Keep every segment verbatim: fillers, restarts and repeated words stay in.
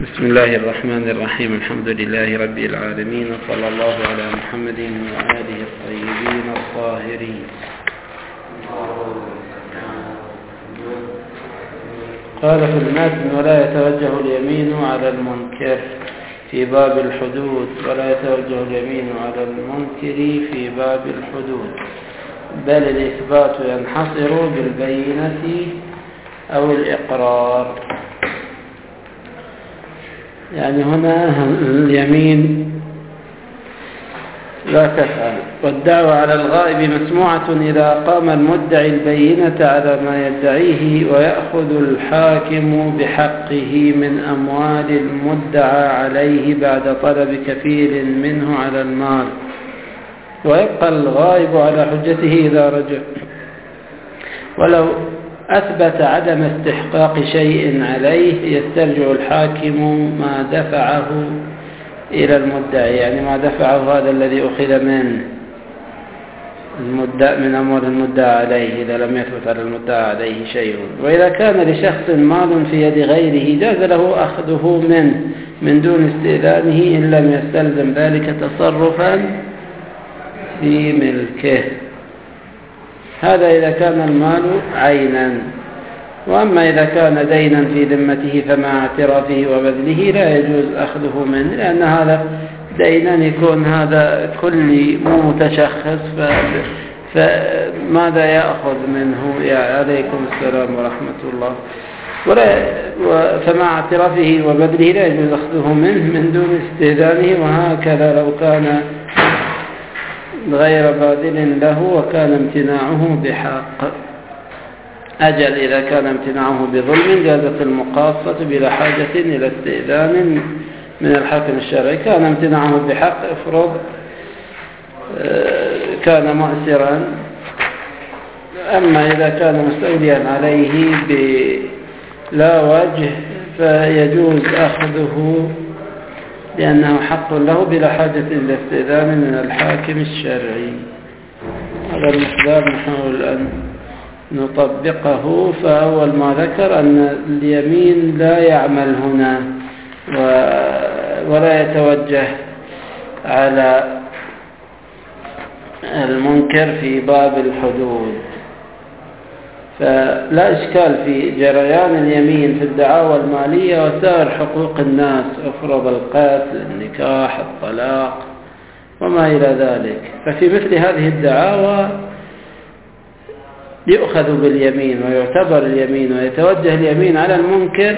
بسم الله الرحمن الرحيم. الحمد لله رب العالمين، وصلى الله على محمد وآله الطيبين الطاهرين. قال في المتن: ولا يتوجه اليمين على المنكر في باب الحدود، ولا يتوجه اليمين على المنكر في باب الحدود، بل الإثبات ينحصر بالبينة أو الإقرار. يعني هنا اليمين لا تفعل، والدعوة على الغائب مسموعة إذا قام المدعي البينة على ما يدعيه، ويأخذ الحاكم بحقه من أموال المدعى عليه بعد طلب كفيل منه على المال، ويبقى الغائب على حجته إذا رجع. ولو أثبت عدم استحقاق شيء عليه يسترجع الحاكم ما دفعه إلى المدعي، يعني ما دفعه هذا الذي أخذ منه المدعى من أموال المدعى عليه إذا لم يثبت على المدعى عليه شيء. وإذا كان لشخص مال في يد غيره جاز له أخذه منه من دون استئذانه إن لم يستلزم ذلك تصرفا في ملكه. هذا إذا كان المال عينا. وأما إذا كان دينا في ذمته فمع اعترافه وبذله لا يجوز أخذه منه، لأن هذا دينا يكون هذا كلي مو متشخص، فماذا يأخذ منه؟ يا عليكم السلام ورحمة الله. ولا فمع اعترافه وبذله لا يجوز أخذه منه من دون استئذانه. وهكذا لو كان غير باذل له وكان امتناعه بحق. أجل إذا كان امتناعه بظلم جازت المقاصة بلا حاجة إلى استئذان من الحاكم الشرعي. كان امتناعه بحق، افرض كان مؤسرا. أما إذا كان مستوليا عليه بلا وجه فيجوز أخذه لأنه حق له بلا حاجة إلى استئذان من الحاكم الشرعي. هذا المقدار نحاول أن نطبقه. فأول ما ذكر أن اليمين لا يعمل هنا ولا يتوجه على المنكر في باب الحدود. فلا إشكال في جريان اليمين في الدعاوى المالية وسائر حقوق الناس، أفرض القتل، النكاح، الطلاق وما إلى ذلك. ففي مثل هذه الدعاوى يؤخذ باليمين ويعتبر اليمين ويتوجه اليمين على المنكر.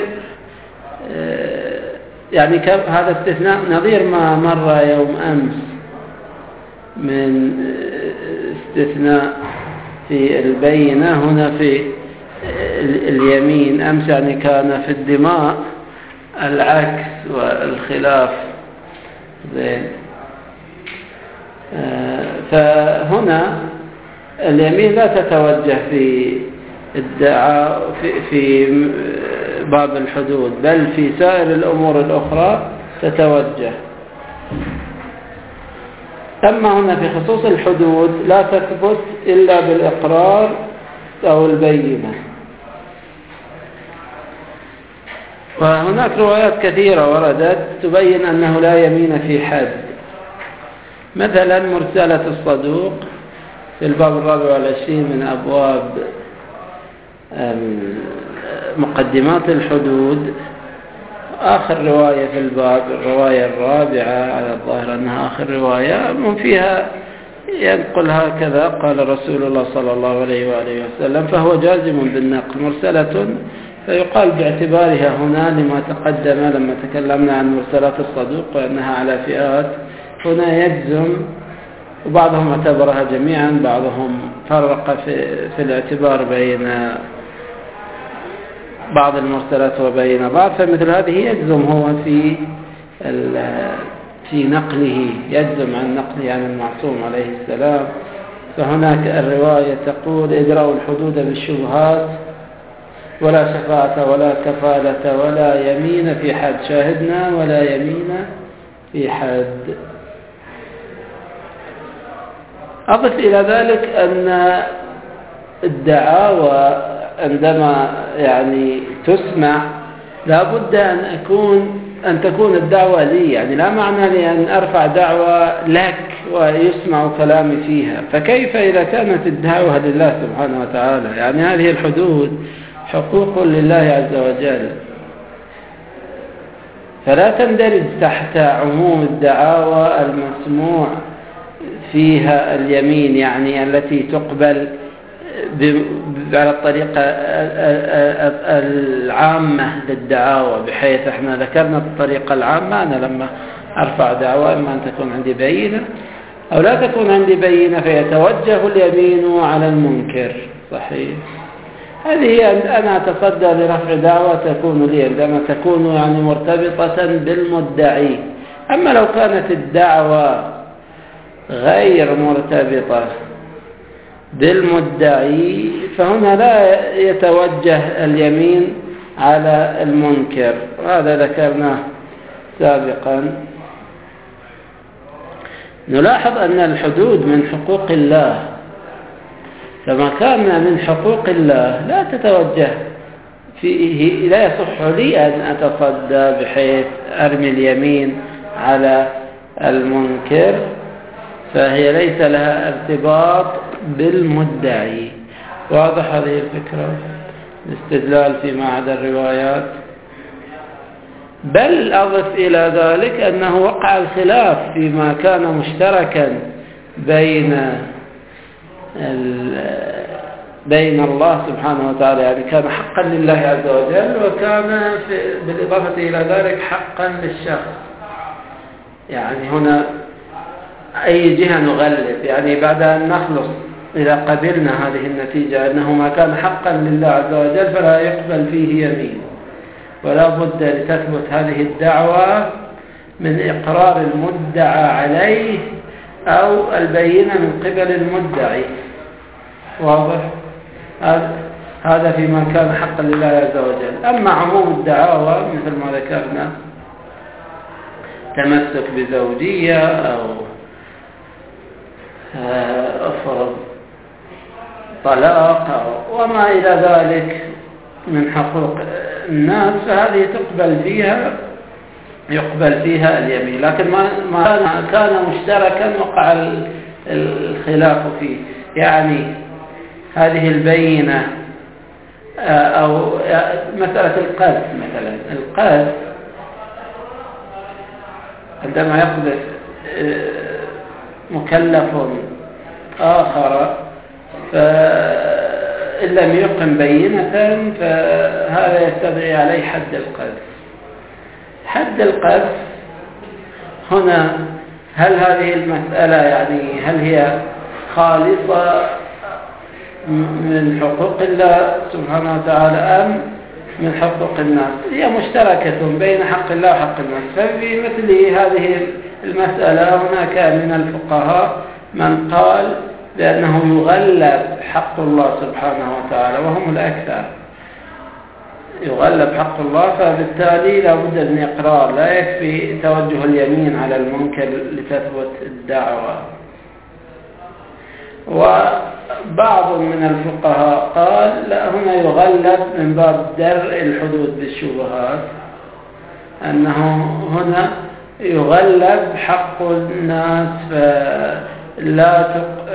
يعني هذا استثناء نظير ما مر يوم أمس من استثناء في البينة هنا في اليمين. أمس يعني كان في الدماء العكس والخلاف. زين. فهنا اليمين لا تتوجه في الدعاء في, في باب الحدود، بل في سائر الأمور الأخرى تتوجه. أما هنا في خصوص الحدود لا تثبت إلا بالإقرار أو البينة. وهناك روايات كثيرة وردت تبين أنه لا يمين في حد. مثلا مرسلة الصدوق في الباب الرابع والعشرين من أبواب مقدمات الحدود، آخر رواية في الباب، الرواية الرابعة على الظاهر أنها آخر رواية، من فيها ينقل هكذا: قال رسول الله صلى الله عليه وآله وسلم، فهو جازم بالنقل. مرسلة فيقال باعتبارها هنا لما تقدم لما تكلمنا عن مرسلات الصدوق وأنها على فئات، هنا يجزم. وبعضهم اعتبرها جميعا، بعضهم فرق في, في الاعتبار بين بعض المرسلات وبين بعض. فمثل هذه يجزم هو في في نقله، يجزم عن نقله عن المعصوم عليه السلام. فهناك الرواية تقول: اجرأوا الحدود بالشبهات، ولا شفاعة ولا كفالة ولا يمين في حد. شاهدنا ولا يمين في حد. أضف إلى ذلك أن الدعاوى عندما يعني تسمع لا بد أن أكون أن تكون الدعوة لي، يعني لا معنى لي أن أرفع دعوة لك ويسمع كلامي فيها، فكيف إذا كانت الدعوة لله سبحانه وتعالى؟ يعني هذه الحدود حقوق لله عز وجل، فلا تندرج تحت عموم الدعاوى المسموع فيها اليمين، يعني التي تقبل على الطريقة العامة للدعاوى، بحيث احنا ذكرنا الطريقة العامة. أنا لما أرفع دعوة إما أن تكون عندي بينة أو لا تكون عندي بينة فيتوجه اليمين على المنكر. صحيح، هذه أنا أتصدى لرفع دعوة تكون لي عندما تكون يعني مرتبطة بالمدعي. أما لو كانت الدعوة غير مرتبطة بالمدعي فهنا لا يتوجه اليمين على المنكر، هذا ذكرناه سابقا. نلاحظ أن الحدود من حقوق الله، فما كان من حقوق الله لا تتوجه فيه، لا يصح لي أن أتصدى بحيث أرمي اليمين على المنكر، فهي ليس لها ارتباط بالمدعي. واضح هذه الفكرة؟ الاستدلال فيما عدا الروايات. بل أضف إلى ذلك أنه وقع الخلاف فيما كان مشتركا بين بين الله سبحانه وتعالى، يعني كان حقا لله عز وجل، وكان بالإضافة إلى ذلك حقا للشخص. يعني هنا أي جهة نغلب، يعني بعد أن نخلص إذا قبلنا هذه النتيجة أنه ما كان حقا لله عز وجل فلا يقبل فيه يمين، ولا بد لتثبت هذه الدعوة من إقرار المدعى عليه أو البينة من قبل المدعي. واضح؟ هذا فيما كان حقا لله عز وجل. أما عموم الدعاوى مثل ما ذكرنا، تمسك بزوجية أو أفرض طلاق وما إلى ذلك من حقوق الناس، فهذه تقبل فيها يقبل فيها اليمين. لكن ما كان مشتركا وقع الخلاف فيه، يعني هذه البينة أو مسألة القذف مثلا. القذف عندما يقذف مكلف آخر فإن لم يقم بينة فهذا يستدعي عليه حد القذف. حد القذف هنا، هل هذه المسألة يعني هل هي خالصة من حقوق الله سبحانه وتعالى أم من حقوق الناس؟ هي مشتركة بين حق الله وحق الناس. ففي مثل هذه المسألة هناك من الفقهاء من قال بأنه يغلب حق الله سبحانه وتعالى، وهم الأكثر، يغلب حق الله، فبالتالي لا بد من إقرار، لا يكفي توجه اليمين على المنكر لتثبت الدعوة. وبعض من الفقهاء قال لا، هنا يغلب من باب درء الحدود بالشبهات، أنه هنا يغلب حق الناس فلا تق...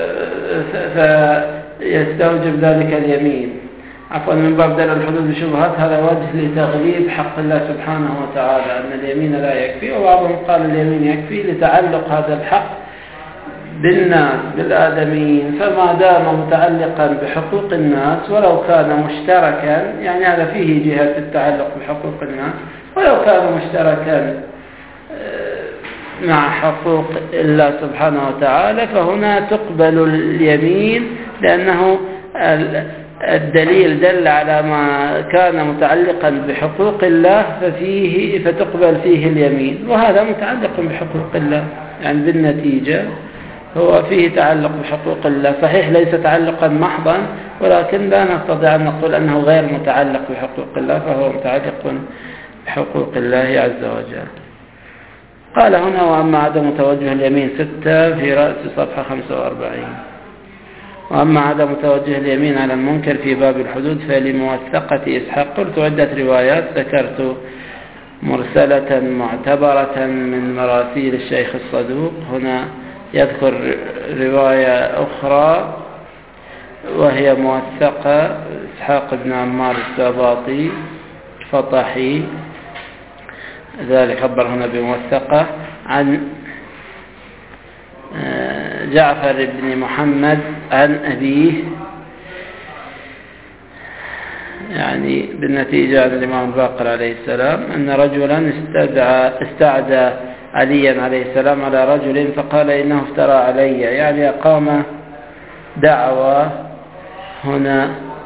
فيستوجب ذلك اليمين. عفوا، من باب درء الحدود بالشبهات، هذا وجه لتغليب حق الله سبحانه وتعالى، أن اليمين لا يكفي. وبعضهم قال اليمين يكفي لتعلق هذا الحق بالناس بالآدميين، فما دام متعلقا بحقوق الناس ولو كان مشتركا، يعني هذا فيه جهة التعلق بحقوق الناس، ولو كان مشتركا مع حقوق الله سبحانه وتعالى، فهنا تقبل اليمين، لأنه الدليل دل على ما كان متعلقا بحقوق الله ففيه فتقبل فيه اليمين، وهذا متعلق بحقوق الله، يعني بالنتيجة هو فيه تعلق بحقوق الله. صحيح ليس تعلقا محضا، ولكن لا نستطيع أن نقول أنه غير متعلق بحقوق الله، فهو متعلق بحقوق الله عز وجل. قال هنا: وأما عدم توجه اليمين ستة في رأس صفحة خمسة وأربعين. وأما عدم توجه اليمين على المنكر في باب الحدود فلموثقة إسحاق. قلت عدة روايات، ذكرت مرسلة معتبرة من مراسيل الشيخ الصدوق، هنا يذكر رواية أخرى وهي موثقة إسحاق بن عمار السباطي فطحي، ذلك خبر هنا بموثقة عن جعفر بن محمد عن أبيه، يعني بالنتيجة عن الإمام الباقر عليه السلام أن رجلا استدعى استعدى عليا عليه السلام على رجل فقال إنه افترى علي، يعني أقام دعوة هنا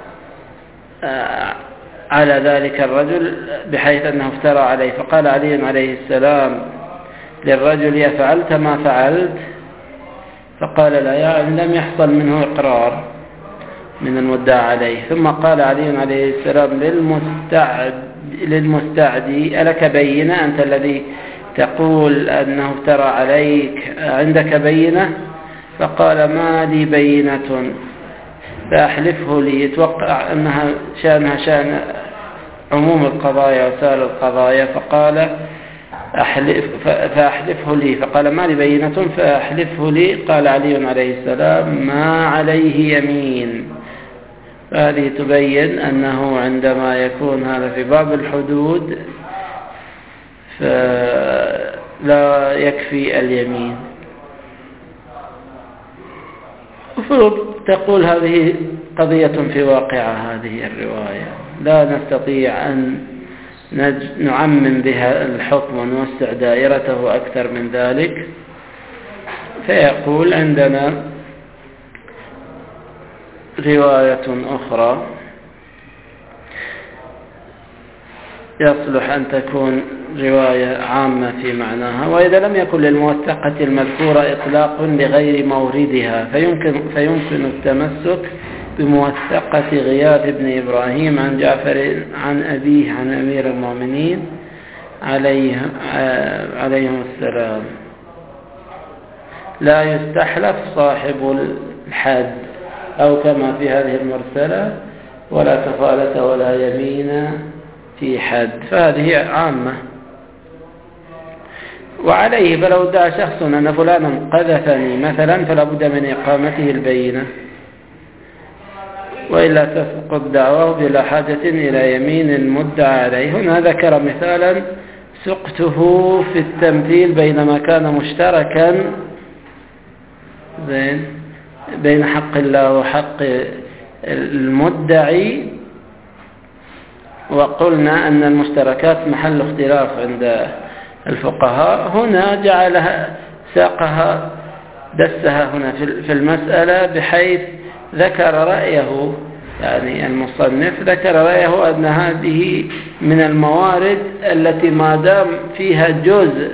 على ذلك الرجل بحيث أنه افترى عليه. فقال علي عليه السلام للرجل يا فعلت ما فعلت؟ فقال لا، يعني لم يحصل منه إقرار من المدعى عليه. ثم قال علي عليه السلام للمستعد للمستعدي ألك بينة؟ أنت الذي تقول أنه افترى عليك، عندك بينة؟ فقال ما لي بينة فأحلفه لي. يتوقع أنها شأنها شأن عموم القضايا وسائر القضايا، فقال أحلف فأحلفه لي. فقال ما لي بينة فأحلفه لي. قال علي عليه السلام ما عليه يمين. هذه تبين أنه عندما يكون هذا في باب الحدود فلا يكفي اليمين. تقول هذه قضية في واقعة هذه الرواية، لا نستطيع أن نعمم بها الحكم ونوسع دائرته أكثر من ذلك. فيقول عندنا رواية أخرى يصلح أن تكون رواية عامة في معناها، وإذا لم يكن للموثقة المذكورة إطلاق لغير موردها فيمكن, فيمكن التمسك بموثقة غياث بن إبراهيم عن جعفر عن أبيه عن أمير المؤمنين عليه عليهم السلام. لا يستحلف صاحب الحد، أو كما في هذه المرسلة ولا كفالة ولا يمين في حد، فهذه عامة. وعليه فلو ادعى شخص أن فلانا قذفني مثلا فلا بد من إقامته البينة، وإلا تسقط دعواه بلا حاجة إلى يمين المدعى عليه. هنا ذكر مثالا سقته في التمثيل بينما كان مشتركا زين بين حق الله وحق المدعي، وقلنا أن المشتركات محل اختلاف عند الفقهاء. هنا جعلها ساقها دسها هنا في المسألة بحيث ذكر رأيه، يعني المصنف ذكر رأيه أن هذه من الموارد التي ما دام فيها جزء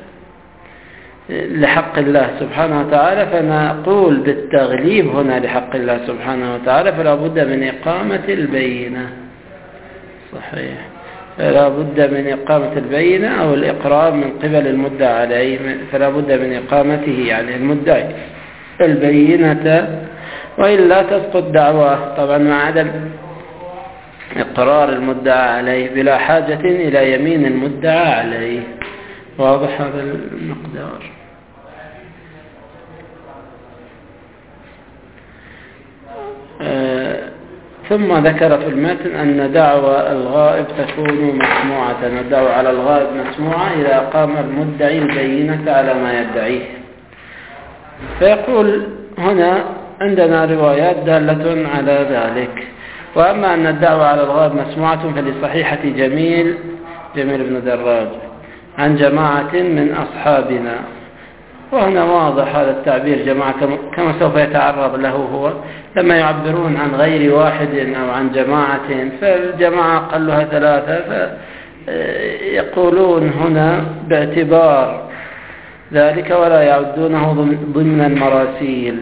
لحق الله سبحانه وتعالى فنقول بالتغليب هنا لحق الله سبحانه وتعالى، فلا بد من إقامة البينة. صحيح، فلا بد من إقامة البينة أو الإقرار من قبل المدعى عليه، فلا بد من إقامته يعني المدعي البينة، وإلا تسقط دعواه طبعا مع عدم إقرار المدعى عليه بلا حاجة إلى يمين المدعى عليه. واضح هذا المقدار؟ آه ثم ذكر في المتن أن دعوى الغائب تكون مسموعة، الدعوى على الغائب مسموعة إذا قام المدعي البينة على ما يدعيه. فيقول هنا عندنا روايات دالة على ذلك. وأما أن الدعوى على الغائب مسموعة فلصحيحة جميل جميل بن دراج عن جماعة من أصحابنا. وهنا واضح هذا التعبير جماعة كما سوف يتعرض له هو لما يعبرون عن غير واحد أو عن جماعة، فالجماعة قلها ثلاثة، فيقولون هنا باعتبار ذلك ولا يعدونه ضمن المراسيل.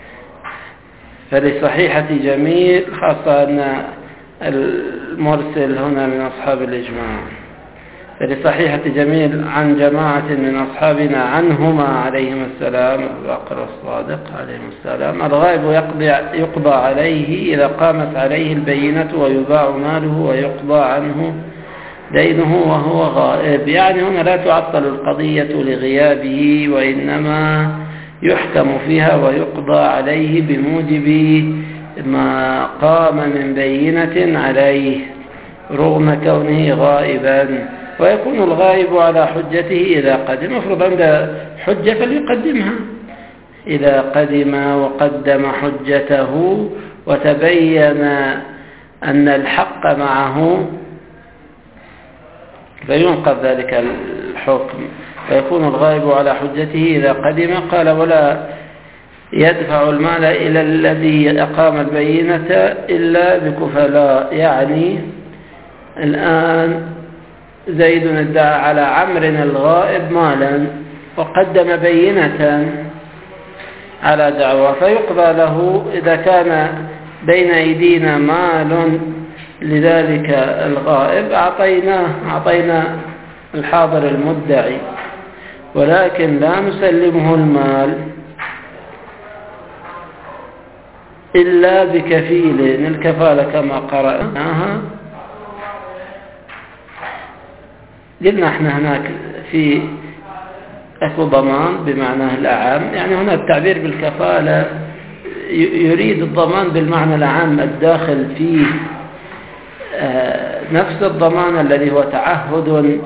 فلصحيحة جميل خاصة أن المرسل هنا من أصحاب الإجماع. فلصحيحة جميل عن جماعة من أصحابنا عنهما عليهم السلام، أبو بكر الصادق عليهم السلام: الغائب يقضي, يقضى عليه إذا قامت عليه البينة ويباع ماله ويقضى عنه دينه وهو غائب. يعني هنا لا تعطل القضية لغيابه، وإنما يحكم فيها ويقضى عليه بموجب ما قام من بينة عليه رغم كونه غائبا. ويكون الغائب على حجته إذا قدم، افرض عنده حجة فليقدمها. إذا قدم وقدم حجته وتبين أن الحق معه فينقض ذلك الحكم، فيكون الغائب على حجته إذا قدم. قال: ولا يدفع المال إلى الذي أقام البينة إلا بكفلاء. يعني الآن زيد ادعى على عمرو الغائب مالا وقدم بينة على دعوة، فيقضى له إذا كان بين أيدينا مال لذلك الغائب أعطيناه أعطينا الحاضر المدعي، ولكن لا نسلمه المال إلا بكفيل. الكفالة كما قرأناها قلنا احنا هناك في أكو ضمان بمعنى الأعم، يعني هنا التعبير بالكفالة يريد الضمان بالمعنى العام الداخل فيه نفس الضمان الذي هو تعهد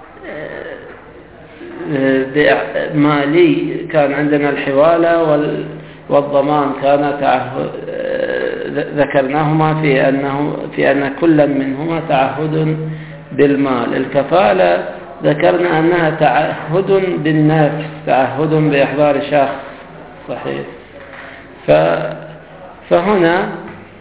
مالي. كان عندنا الحوالة والضمان كان تعهد، ذكرناهما في أنه في أن كل منهما تعهد بالمال. الكفالة ذكرنا أنها تعهد بالنفس، تعهد بإحضار شخص صحيح. فهنا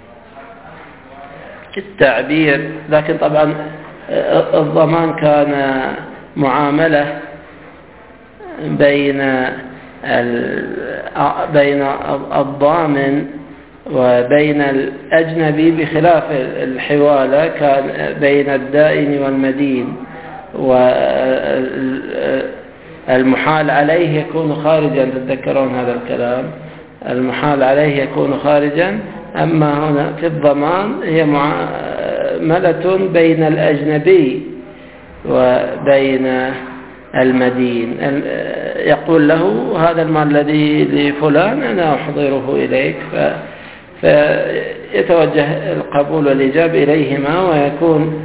التعبير، لكن طبعا الضمان كان معاملة بين بين الضامن وبين الأجنبي، بخلاف الحوالة كان بين الدائن والمدين، والمحال عليه يكون خارجا. تتذكرون هذا الكلام؟ المحال عليه يكون خارجا. أما هنا في الضمان هي معاملة بين الأجنبي وبين المدين. يقول له: هذا المال الذي لفلان أنا أحضره إليك، فيتوجه القبول والإجاب إليهما، ويكون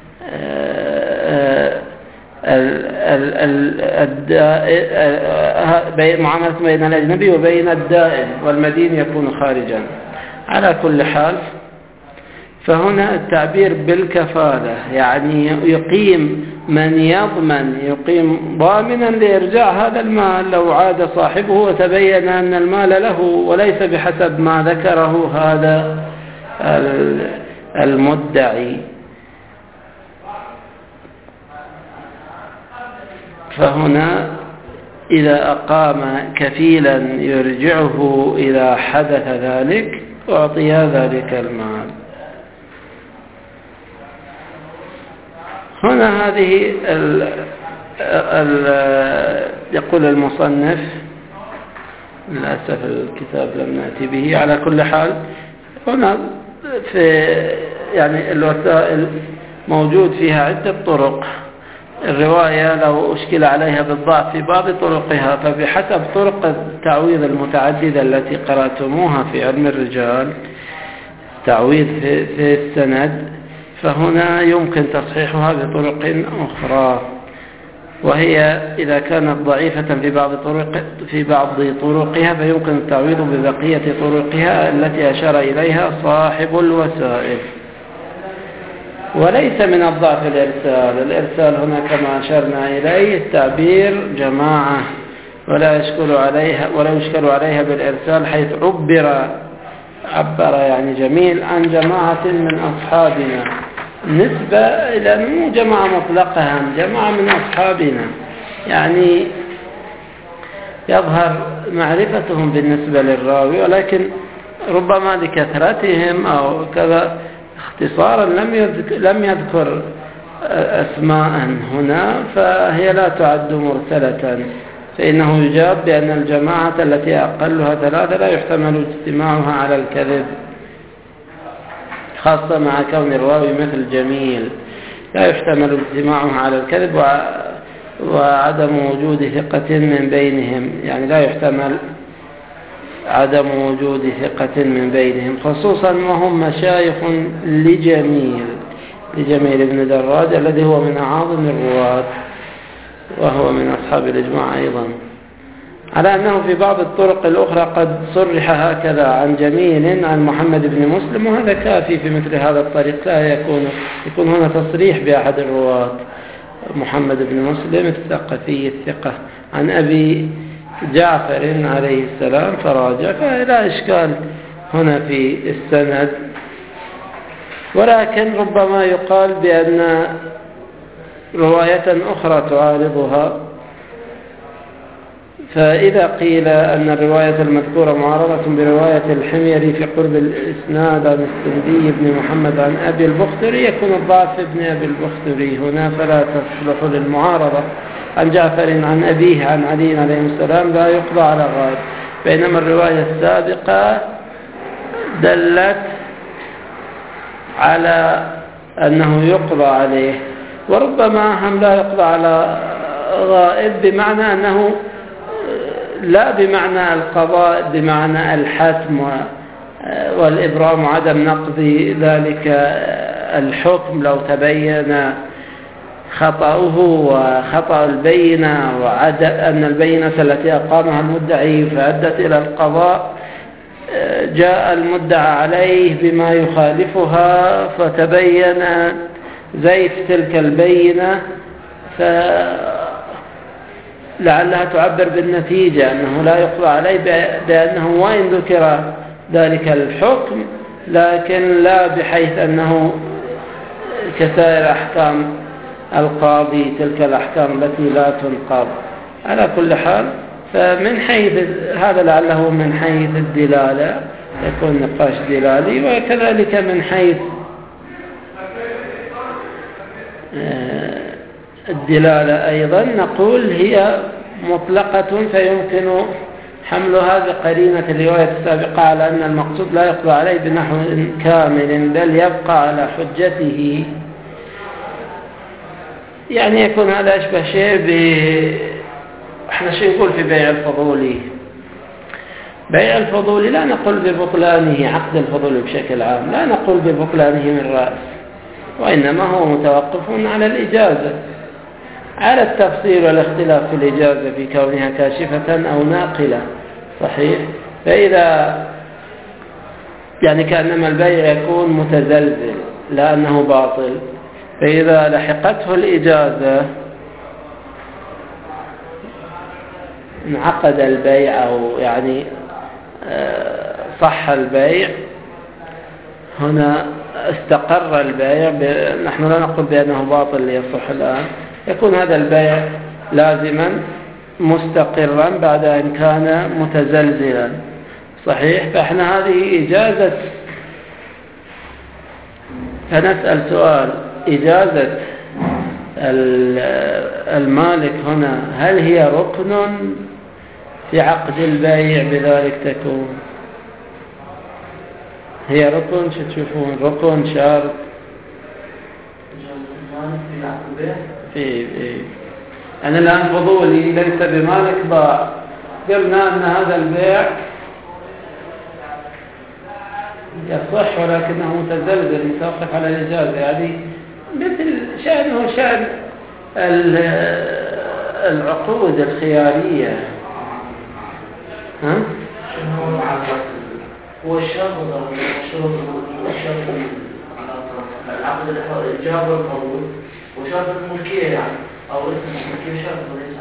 معاملة بين الأجنبي وبين الدائن، والمدين يكون خارجا. على كل حال، فهنا التعبير بالكفالة يعني يقيم من يضمن، يقيم ضامنا لإرجاع هذا المال لو عاد صاحبه وتبين أن المال له، وليس بحسب ما ذكره هذا المدعي. فهنا إذا أقام كفيلا يرجعه إذا حدث ذلك أعطي ذلك المال. هنا هذه ال ال يقول المصنف، للأسف الكتاب لم نأتي به، على كل حال هنا في يعني الوسائل موجود فيها عدة طرق. الرواية لو أشكل عليها بالضعف في بعض طرقها، فبحسب طرق التعويض المتعددة التي قرأتموها في علم الرجال، تعويض في, في السند، فهنا يمكن تصحيحها بطرق أخرى، وهي إذا كانت ضعيفة في بعض طرق في بعض طرقها فيمكن التعويض ببقية طرقها التي أشار إليها صاحب الوسائل. وليس من الضعف الإرسال. الإرسال هنا كما أشرنا إليه التعبير جماعة، ولا يشكل عليها ولا يشكل عليها بالإرسال، حيث عبر عبر يعني جميل عن جماعة من أصحابنا، نسبة إلى مو جماعة مطلقة، جماعة من أصحابنا، يعني يظهر معرفتهم بالنسبة للراوي، ولكن ربما لكثرتهم أو كذا اختصارا لم يذكر, لم يذكر أسماء هنا فهي لا تعد مرسلة، فإنه يجاب بأن الجماعة التي أقلها ثلاثة لا يحتمل اجتماعها على الكذب، خاصة مع كون الراوي مثل جميل لا يحتمل اجتماعها على الكذب وعدم وجود ثقة من بينهم، يعني لا يحتمل عدم وجود ثقة من بينهم، خصوصا وهم مشايخ لجميل لجميل بن دراج الذي هو من أعاظم الرواة وهو من أصحاب الإجماع أيضا، على أنه في بعض الطرق الأخرى قد صرح هكذا عن جميل عن محمد بن مسلم، وهذا كافي في مثل هذا الطريق، لا يكون يكون هنا تصريح بأحد الرواة محمد بن مسلم الثقفي الثقة عن أبي جعفر عليه السلام فراجع، فلا إشكال هنا في السند. ولكن ربما يقال بأن رواية أخرى تعارضها، فإذا قيل أن الرواية المذكورة معارضة برواية الحميري في قرب الإسناد عن السندي بن محمد عن أبي البختري، يكون الضعف ابن أبي البختري هنا فلا تصلح للمعارضة. عن جعفر عن أبيه عن علي عليه السلام لا يقضى على غائب، بينما الرواية السابقة دلت على أنه يقضى عليه، وربما هم لا يقضى على غائب بمعنى أنه لا بمعنى القضاء بمعنى الحتم والإبرام وعدم نقض ذلك الحكم لو تبين خطأه وخطأ البينة وعد أن البينة التي أقامها المدعي فأدت إلى القضاء، جاء المدعى عليه بما يخالفها فتبين زيف تلك البينة فلعلها تعبر بالنتيجة أنه لا يقضى عليه بأنه وإن ذكر ذلك الحكم لكن لا بحيث أنه كسائر أحكام القاضي تلك الأحكام التي لا تنقض. على كل حال فمن حيث هذا لعله من حيث الدلالة يكون نقاش دلالي، وكذلك من حيث الدلالة أيضا نقول هي مطلقة فيمكن حملها بقرينة الرواية السابقة على أن المقصود لا يقضى عليه بنحو كامل بل يبقى على حجته، يعني يكون هذا أشبه شيء ب احنا شيء نقول في بيع الفضولي. بيع الفضولي لا نقول ببطلانه، عقد الفضولي بشكل عام لا نقول ببطلانه من رأس، وإنما هو متوقف على الإجازة، على التفصيل والاختلاف في الإجازة في كونها كاشفة أو ناقلة. صحيح، فإذا يعني كأنما البيع يكون متزلزل لا أنه باطل، فإذا لحقته الإجازة انعقد البيع أو يعني صح البيع، هنا استقر البيع، نحن لا نقول بأنه باطل ليصح الآن، يكون هذا البيع لازما مستقرا بعد أن كان متزلزلا. صحيح، فإحنا هذه إجازة، فنسأل سؤال: إجازة المالك هنا هل هي ركن في عقد البيع بذلك تكون؟ هي ركن؟ شو تشوفون؟ ركن شرط في في أنا الآن فضولي ليس بمالك باع، قلنا أن هذا البيع يصح ولكنه متزلزل متوقف على الإجازة، يعني مثل شأنه شأن العقود الخيارية. ها؟ هو الشرط الشرط الشرط العقد الإجابة والقبول وشرط الملكية، يعني أو اسم الملكية شرط وليس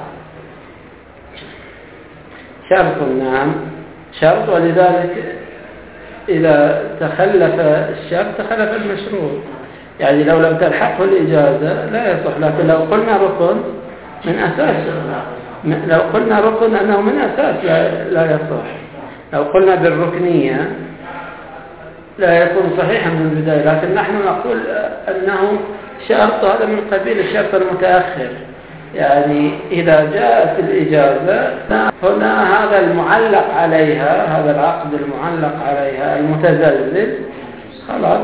شرط. نعم شرط، ولذلك إذا تخلف الشرط تخلف المشروط، يعني لو لم تلحقه الإجازة لا يصح. لكن لو قلنا ركن من أساس، لو قلنا ركن أنه من أساس لا, لا يصح. لو قلنا بالركنية لا يكون صحيحا من البداية، لكن نحن نقول أنه شرط، هذا من قبيل الشرط المتأخر. يعني إذا جاءت الإجازة هنا هذا المعلق عليها، هذا العقد المعلق عليها المتزلزل خلاص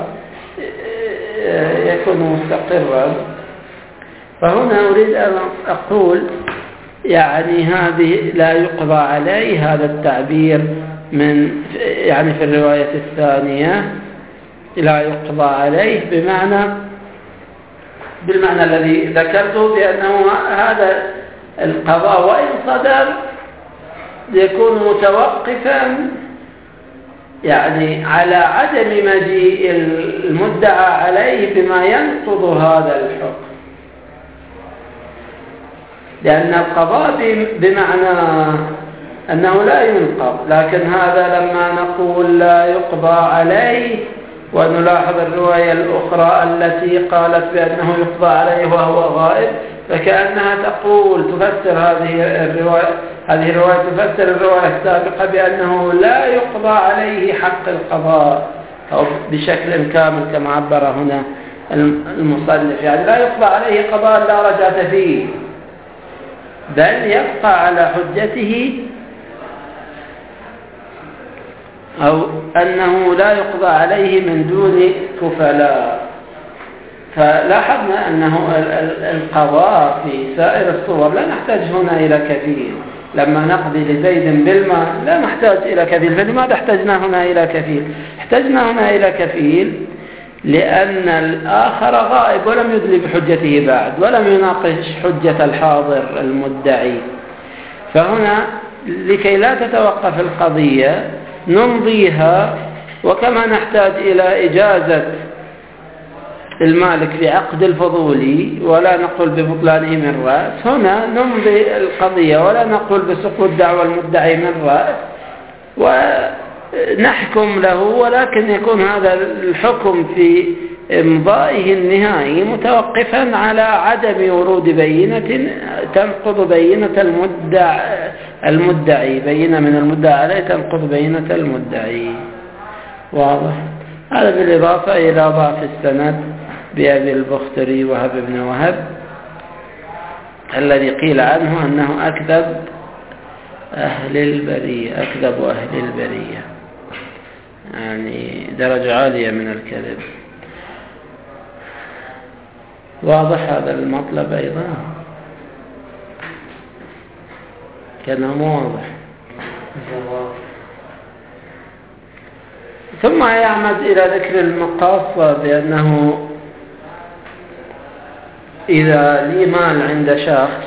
يكون مستقرا. فهنا أريد أن أقول يعني هذه لا يقضى عليه، هذا التعبير من يعني في الرواية الثانية لا يقضى عليه بمعنى بالمعنى الذي ذكرته، بأنه هذا القضاء وإن صدر يكون متوقفا يعني على عدم مجيء المدعى عليه بما ينقض هذا الحكم، لأن القضاء بمعنى أنه لا ينقض، لكن هذا لما نقول لا يقضى عليه ونلاحظ الرواية الأخرى التي قالت بأنه يقضى عليه وهو غائب، فكأنها تقول تفسر هذه الرواية هذه الرواية تفسر الرواية السابقة بأنه لا يقضى عليه حق القضاء، أو بشكل كامل كما عبر هنا المصنف، يعني لا يقضى عليه قضاء لا رجعة فيه، بل يبقى على حجته، أو أنه لا يقضى عليه من دون كفلاء. فلاحظنا أنه القضاء في سائر الصور لا نحتاج هنا إلى كفيل، لما نقضي لزيد بالمال لا نحتاج إلى كفيل. فلماذا احتجنا هنا إلى كفيل؟ احتجنا هنا إلى كفيل لأن الآخر غائب ولم يدلي بحجته بعد، ولم يناقش حجة الحاضر المدعي. فهنا لكي لا تتوقف القضية نمضيها، وكما نحتاج إلى إجازة المالك في عقد الفضولي ولا نقول ببطلانه من رأس، هنا نمضي القضية ولا نقول بسقوط دعوى المدعي من رأس ونحكم له، ولكن يكون هذا الحكم في إمضائه النهائي متوقفا على عدم ورود بينة تنقض بينة المدعي المدعي بينة من المدعي عليه تنقض بينة المدعي. واضح؟ هذا بالإضافة إلى ضعف السند بأبي البختري وهب بن وهب الذي قيل عنه أنه أكذب أهل البرية، أكذب أهل البرية، يعني درجة عالية من الكذب. واضح هذا المطلب أيضا؟ كان مو واضح. ثم يعمد إلى ذكر المقاصة بأنه إذا لي مال عند شخص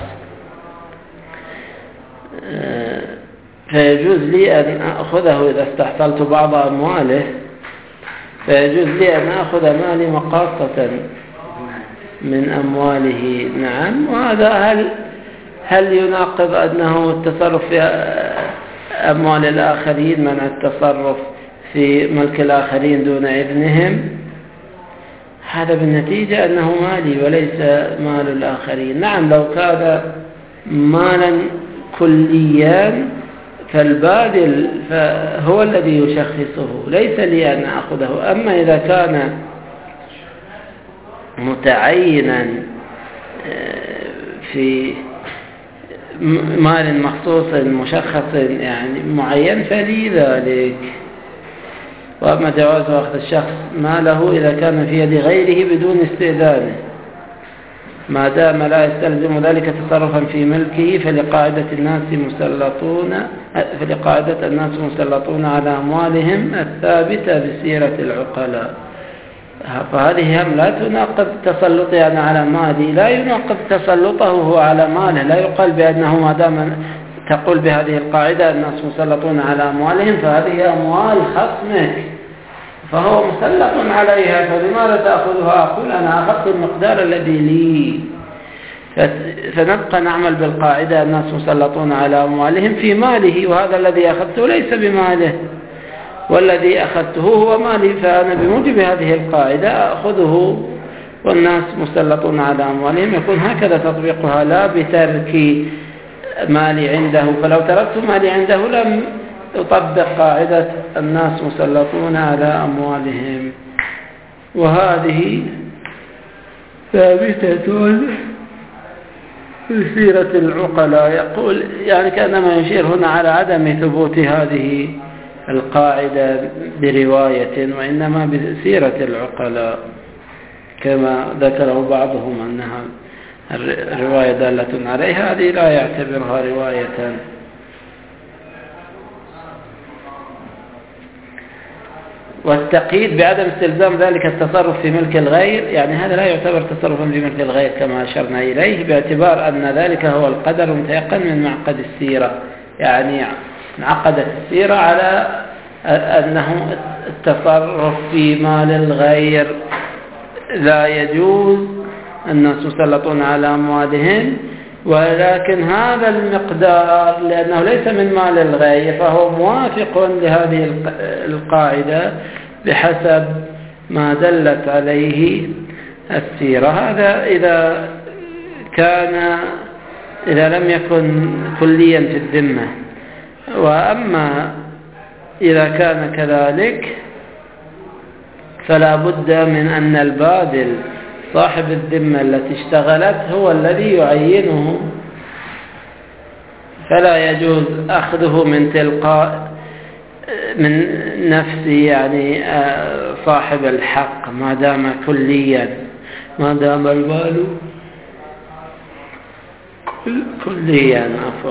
فيجوز لي أن أخذه إذا استحصلت بعض أمواله، فيجوز لي أن أخذ مالي مقاصة من أمواله. نعم. وهذا هل هل يناقض أنه التصرف في أموال الآخرين، منع التصرف في ملك الآخرين دون إذنهم؟ هذا بالنتيجة أنه مالي وليس مال الآخرين. نعم، لو كان مالا كليا فالبادل فهو الذي يشخصه، ليس لي أن أخذه. أما إذا كان متعينا في مال مخصوص مشخص يعني معين فلي ذلك. وأما جواز أخذ الشخص ماله إذا كان في يد غيره بدون استئذانه ما دام لا يستلزم ذلك تصرفا في ملكه، فلقاعدة الناس مسلطون فلقاعدة الناس مسلطون على أموالهم الثابتة بسيرة العقلاء. فهذه هم لا تناقض تسلطه يعني على ماله، لا يناقض تسلطه هو على ماله. لا يقال بأنه ما دام تقول بهذه القاعدة الناس مسلطون على أموالهم فهذه أموال خصمك فهو مسلط عليها، فلماذا تأخذها؟ أقول أنا أخذت المقدار الذي لي. فنبقى نعمل بالقاعدة الناس مسلطون على أموالهم في ماله، وهذا الذي أخذته ليس بماله، والذي أخذته هو مالي، فأنا بموجب هذه القاعدة أخذه والناس مسلطون على أموالهم. يكون هكذا تطبيقها، لا بترك مالي عنده. فلو تركت مالي عنده لم يطبق قاعدة الناس مسلطون على أموالهم. وهذه ثابتة في سيرة العقلاء. يقول يعني كأنما يشير هنا على عدم ثبوت هذه القاعدة برواية، وإنما بسيرة العقلاء كما ذكره بعضهم أنها الرواية دالة عليها، هذه لا يعتبرها رواية. والتقييد بعدم استلزام ذلك التصرف في ملك الغير، يعني هذا لا يعتبر تصرفا في ملك الغير كما أشرنا إليه، باعتبار أن ذلك هو القدر المتيقن من معقد السيرة. يعني انعقدت السيرة على أنه التصرف في مال الغير لا يجوز، الناس يسلطون على أموالهم، ولكن هذا المقدار لأنه ليس من مال الغير فهو موافق لهذه القاعدة بحسب ما دلت عليه السيرة. هذا إذا كان إذا لم يكن كليا في الذمة. وأما إذا كان كذلك فلا بد من أن البادل صاحب الذمة التي اشتغلت هو الذي يعينه، فلا يجوز أخذه من تلقاء من نفسه، يعني صاحب الحق ما دام كليا، ما دام المال كليا عفوا.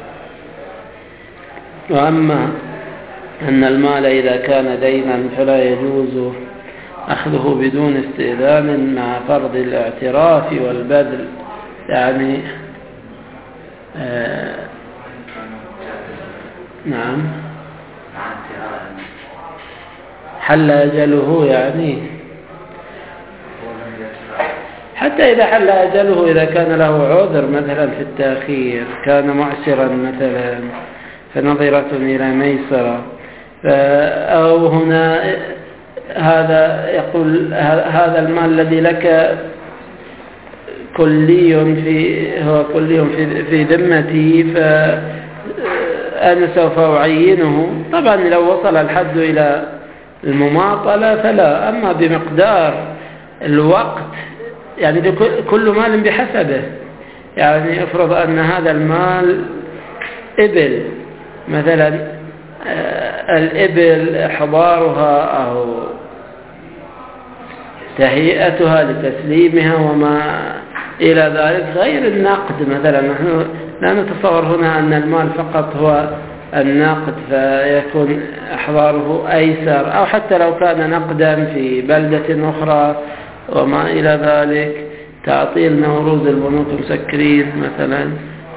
وأما أن المال إذا كان دينا فلا يجوز أخذه بدون استئذان مع فرض الاعتراف والبذل. يعني آه نعم حل أجله، يعني حتى إذا حل أجله إذا كان له عذر مثلا في التأخير، كان معسرا مثلا فنظرة إلى ميسرة، أو هنا هذا يقول هذا المال الذي لك كلي في هو كلي في في ذمتي فأنا سوف أعينه. طبعا لو وصل الحد إلى المماطلة فلا، أما بمقدار الوقت يعني كل مال بحسبه. يعني افرض أن هذا المال إبل مثلا، الإبل إحضارها أو تهيئتها لتسليمها وما إلى ذلك غير النقد. مثلا نحن لا نتصور هنا أن المال فقط هو النقد فيكون إحضاره أيسر، أو حتى لو كان نقدا في بلدة أخرى وما إلى ذلك، تعطيل نوروز البنوك مسكرين مثلا،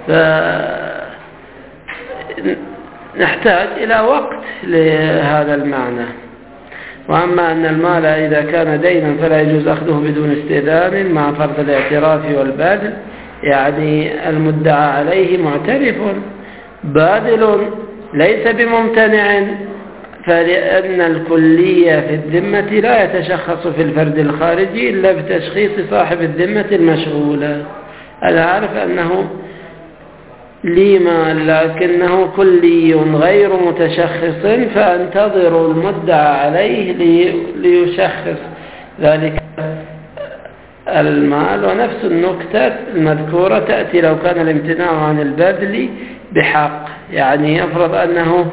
فنحتاج إلى وقت لهذا المعنى. وأما أن المال إذا كان دينا فلا يجوز أخذه بدون استئذان مع فرض الاعتراف والبذل، يعني المدعى عليه معترف بادل ليس بممتنع، فلأن الكلية في الذمة لا يتشخص في الفرد الخارجي إلا بتشخيص صاحب الذمة المشغولة. أنا أعرف أنه لي مال لكنه كلي غير متشخص، فانتظر المدعى عليه ليشخص ذلك المال. ونفس النكتة المذكورة تأتي لو كان الامتناع عن البذل بحق، يعني يفرض أنه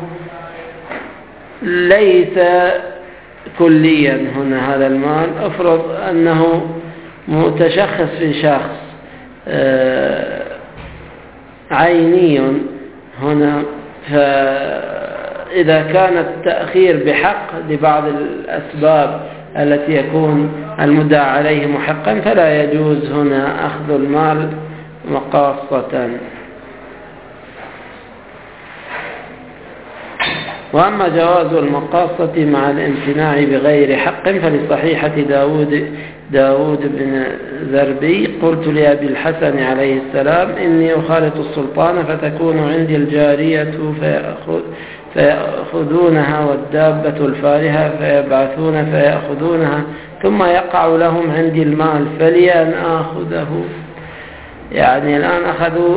ليس كليا هنا هذا المال، أفرض أنه متشخص في شخص عيني هنا، فإذا كان التأخير بحق لبعض الأسباب التي يكون المدعى عليه محقا فلا يجوز هنا أخذ المال مقاصة. وأما جواز المقاصة مع الامتناع بغير حق فلصحيحة داود داود بن ذربي: قلت لأبي الحسن عليه السلام إني أخالط السلطان فتكون عندي الجارية فيأخذ فيأخذونها والدابة الفارهة فيبعثون فيأخذونها ثم يقع لهم عندي المال فلي أن آخذه. يعني الآن أخذوا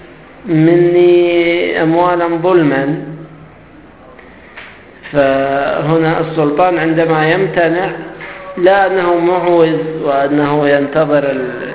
مني أموالا ظلما، فهنا السلطان عندما يمتنع لا أنه معوز وأنه ينتظر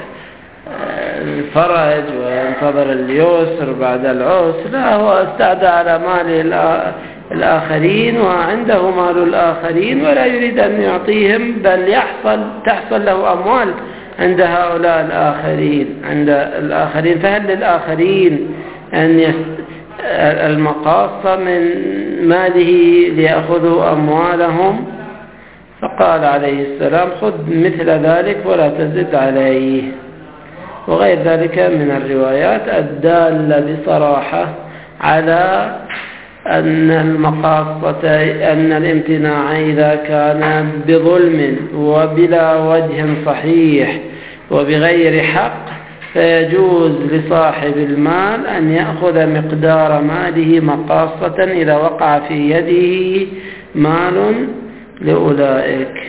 الفرج وينتظر اليسر بعد العسر، لا، هو استعدى على مال الآخرين وعنده مال الآخرين ولا يريد أن يعطيهم، بل يحصل تحصل له أموال عند هؤلاء الآخرين عند الآخرين فهل للآخرين أن يست... المقاصة من ماله ليأخذوا أموالهم؟ فقال عليه السلام خذ مثل ذلك ولا تزد عليه. وغير ذلك من الروايات الدالة بصراحة على أن المقاصة أن الامتناع إذا كان بظلم وبلا وجه صحيح وبغير حق فيجوز لصاحب المال أن يأخذ مقدار ماله مقاصة إذا وقع في يده مال لأولئك.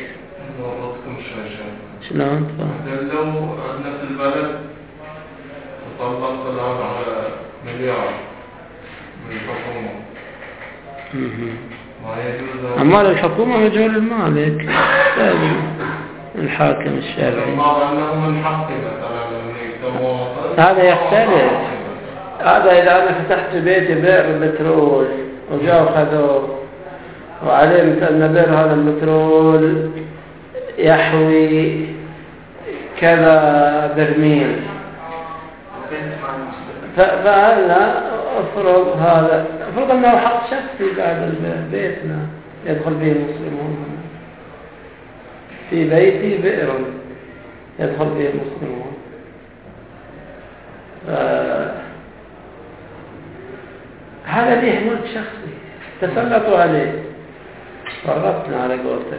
شلون؟ لو عندنا في البلد طلبت الآن على مليار من الحكومة ما يجوز أموال الحكومة مجهول المالك الحاكم الشرعي ما أنه من حقي مثلا هذا يختلف. هذا إذا أنا فتحت بيتي بئر البترول وجاءوا خذوه وعلمت أن بئر هذا البترول يحوي كذا برميل، فأنا أفرض هذا أفرض أنه حق شخصي بعد بيتنا يدخل به المسلمون. في بيتي بئر يدخل به المسلمون، هذا ليه ملك شخصي تسلطوا عليه، فرطنا على قولتك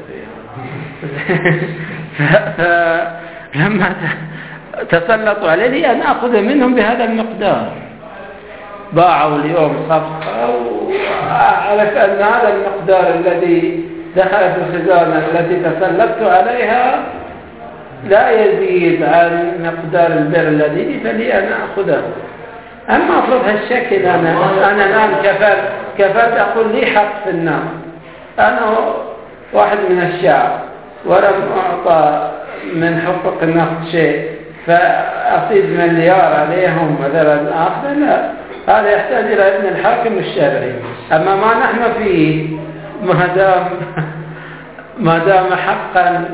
فلما تسلطوا عليه لي أن أخذ منهم بهذا المقدار. باعوا اليوم صفقة وأعرف أن هذا المقدار الذي دخل في الخزانة التي تسلطت عليها لا يزيد عن مقدار البر الذي لي فلي أن أخذه. أما أفرض هالشكل أنا أنا الآن كفرت كفرت أقول لي حق في النار، أنا واحد من الشعب ولم أعطى من حقوق النفط شيء فأصيد مليار عليهم مثلا آخر، لا، هذا يحتاج إلى ابن الحاكم الشرعي. أما ما نحن فيه ما دام ما دام حقا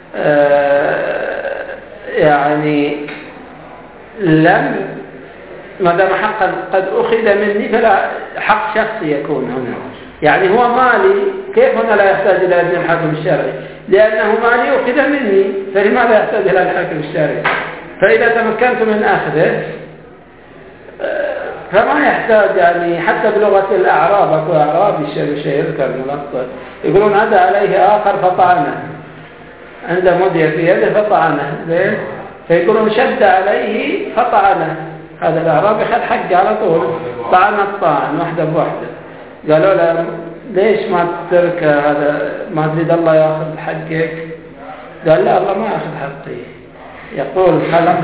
يعني لم ما دام حقا قد أخذ مني فلا حق شخصي يكون هنا، يعني هو مالي، كيف هنا لا يحتاج إلى ابن الحاكم الشرعي؟ لأنه مالي أخذ مني، فلماذا يحتاج إلى الحاكم الشرعي؟ فإذا تمكنت من أخذه فما يحتاج، يعني حتى بلغة الأعراب أكو أعرابي الشيء يذكر ملقب يقولون عدى عليه آخر فطعنه، عنده مدية في يده فطعنه، فيقولون شد عليه فطعنه، هذا الأعرابي خد حقه على طول، طعن الطعن واحدة بواحدة. قالوا له ليش ما تترك هذا، ما تريد الله يأخذ حقك؟ قال لا، الله ما يأخذ حقي، يقول خلق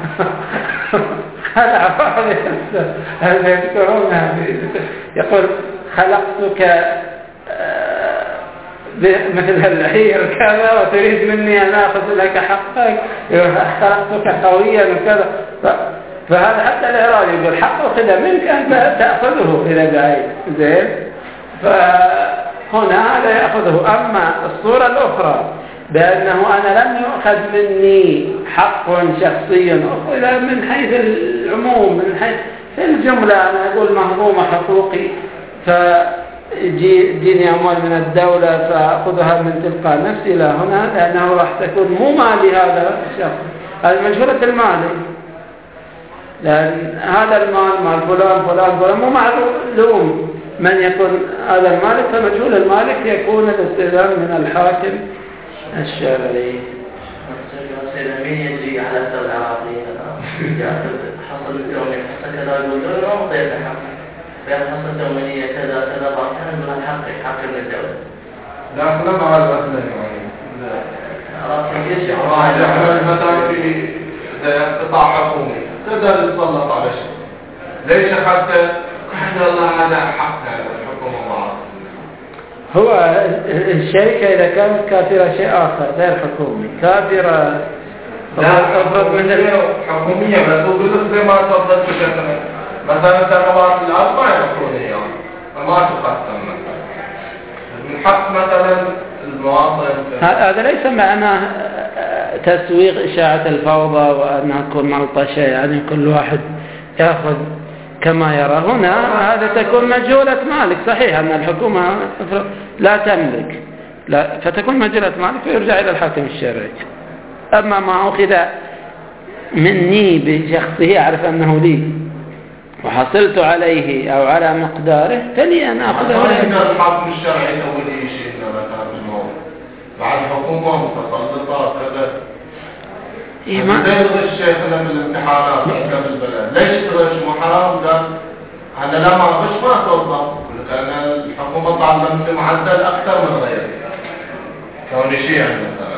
خلع هذا يذكرونها يقول خلقتك مثل العير كذا وتريد مني أن أخذ لك حقك، خلقتك قويا وكذا. فهذا حتى الإعرابي يقول حق أخذ منك أنت تأخذه إلى بعيد، زين. فهنا هذا يأخذه. أما الصورة الأخرى بأنه أنا لم يؤخذ مني حق شخصي، أخذ من حيث العموم، من حيث في الجملة أنا أقول مهضومة حقوقي فجيني أموال من الدولة فأخذها من تلقاء نفسي، لا، هنا لأنه راح تكون مو مالي هذا الشخص، هذه مجهولة المالي، لأن هذا المال مال فلان فلان فلان مو معلوم من يكون هذا المالك، فمجهول المالك يكون الاستئذان من الحاكم الشرعي. مين يجري على الدولة العراقية حصل اليوم حصل كذا يقول له ما طيب الحق بين حصل دومينية كذا كذا باطنا من الحق حاكم الدولة. لا احنا مع الأهل يعني لا مثلا في قطاع حكومي تقدر تسلط على شيء، ليش حتى احنا الله هذا حقنا الحكومة معه هو الشركة إذا كانت كافرة شيء آخر غير حكومي، كافرة أفرض من حكومية بس وقلت زي ما تفضلت كثيرا مثلا سنوات الأرض ما يدخلون إياه ما تقسم مثلا من حق مثلا المواطن. هذا ليس معناه تسويق إشاعة الفوضى وأنها تكون ملطشة، يعني كل واحد يأخذ كما يرى. هنا هذا تكون مجهولة مالك، صحيح أن الحكومة لا تملك لا فتكون مجهولة مالك فيرجع إلى الحاكم الشرعي. أما ما أخذ مني بشخصه أعرف أنه لي وحصلت عليه أو على مقداره فلي أن أخذه. هنا الحاكم الشرعي أول شيء بعد حكومة متسلطة كذا إيمان زي الشيخ من الامتحانات في البلد ليش تغش مو حرام؟ قال أنا لما أغش ما توضح لأن الحكومة تعلمت معدل أكثر من غيري كوني شيعي مثلا.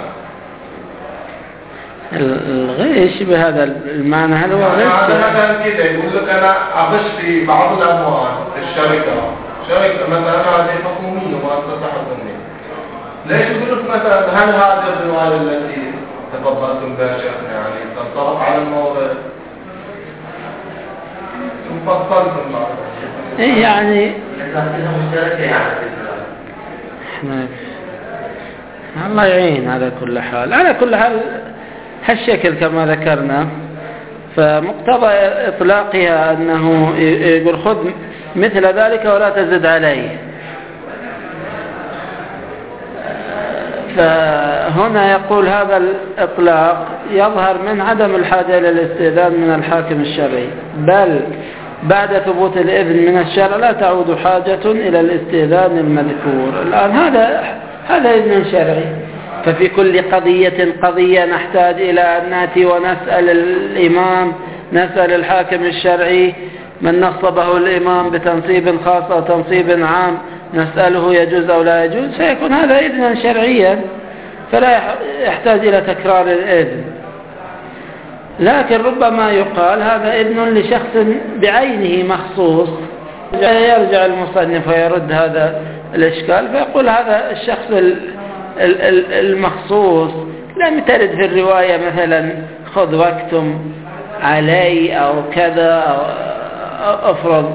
الغش بهذا المعنى هل هو غش؟ هذا مثلا كده يقول لك أنا أغش في بعض الأموال في الشركة شركة مثلا هذه حكومية مؤسسة حكومية ليش يقول لك مثلا هل هذه الرواية التي تفضلتم بها شيخنا يعني تنطبق على المورد مفصلتم بعضها ايه يعني احنا الله يعين على كل حال. على كل حال هالشكل كما ذكرنا فمقتضى اطلاقها انه يقول خذ مثل ذلك ولا تزد عليه. فهنا يقول هذا الإطلاق يظهر من عدم الحاجة إلى الاستئذان من الحاكم الشرعي، بل بعد ثبوت الإذن من الشرع لا تعود حاجة إلى الاستئذان المذكور. الآن هذا هذا إذن شرعي، ففي كل قضية قضية نحتاج إلى أن نأتي ونسأل الإمام نسأل الحاكم الشرعي من نصبه الإمام بتنصيب خاص أو تنصيب عام نسأله يجوز أو لا يجوز، سيكون هذا إذنا شرعيا فلا يحتاج إلى تكرار الإذن. لكن ربما يقال هذا إذن لشخص بعينه مخصوص، يرجع المصنف ويرد هذا الإشكال فيقول هذا الشخص المخصوص لم ترد في الرواية مثلا خذ واكتم علي أو كذا أو أفرض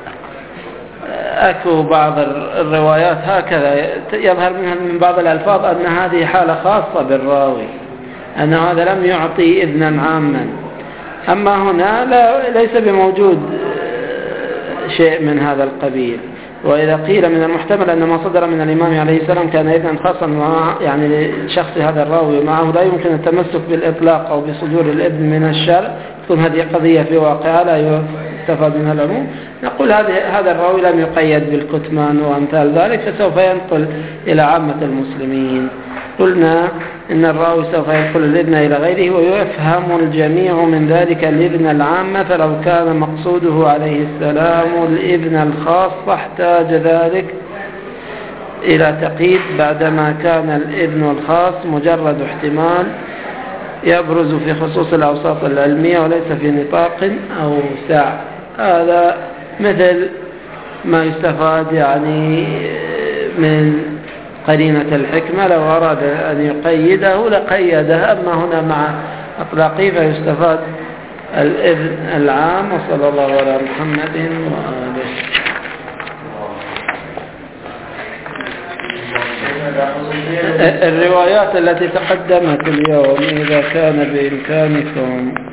أكو بعض الروايات هكذا يظهر منها من بعض الألفاظ أن هذه حالة خاصة بالراوي أن هذا لم يعطي إذنا عاما. أما هنا لا ليس بموجود شيء من هذا القبيل. وإذا قيل من المحتمل أن ما صدر من الإمام عليه السلام كان إذنا خاصا مع يعني لشخص هذا الراوي معه لا يمكن التمسك بالإطلاق أو بصدور الإذن من الشرع، تكون هذه قضية في واقعها لا يستفاد منها العموم. نقول هذا الراوي لم يقيد بالكتمان وأمثال ذلك فسوف ينقل إلى عامة المسلمين. قلنا إن الراوي سوف ينقل الإذن إلى غيره ويفهم الجميع من ذلك الإذن العام، فلو كان مقصوده عليه السلام الإذن الخاص احتاج ذلك إلى تقييد بعدما كان الإذن الخاص مجرد احتمال يبرز في خصوص الأوساط العلمية وليس في نطاق أوسع. هذا مثل ما يستفاد يعني من قرينة الحكمة، لو أراد أن يقيده لقيده، أما هنا مع أطلاقه فيستفاد الإذن العام. وصلى الله على محمد وآله. الروايات التي تقدمت اليوم إذا كان بإمكانكم